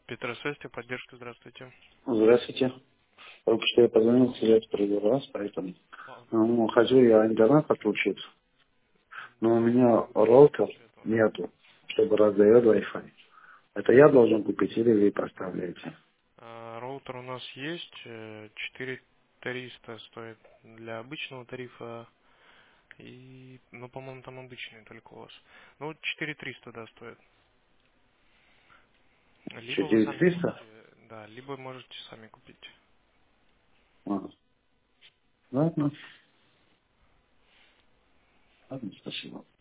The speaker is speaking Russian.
Петросвязь, поддержка, здравствуйте. Здравствуйте. Только что я позвонил в первый раз, поэтому А, хочу я интернет подключить, но у да, меня есть роутер насчет этого. нету, чтобы раздает Wi-Fi. Это я должен купить или вы поставляете? Роутер у нас есть, 4300 стоит для обычного тарифа, и, ну, по-моему, там обычный только у вас. Ну, вот 4300, да, стоит. Либо вы сами 4300? можете, да, либо можете сами купить. А, ладно, ладно, спасибо.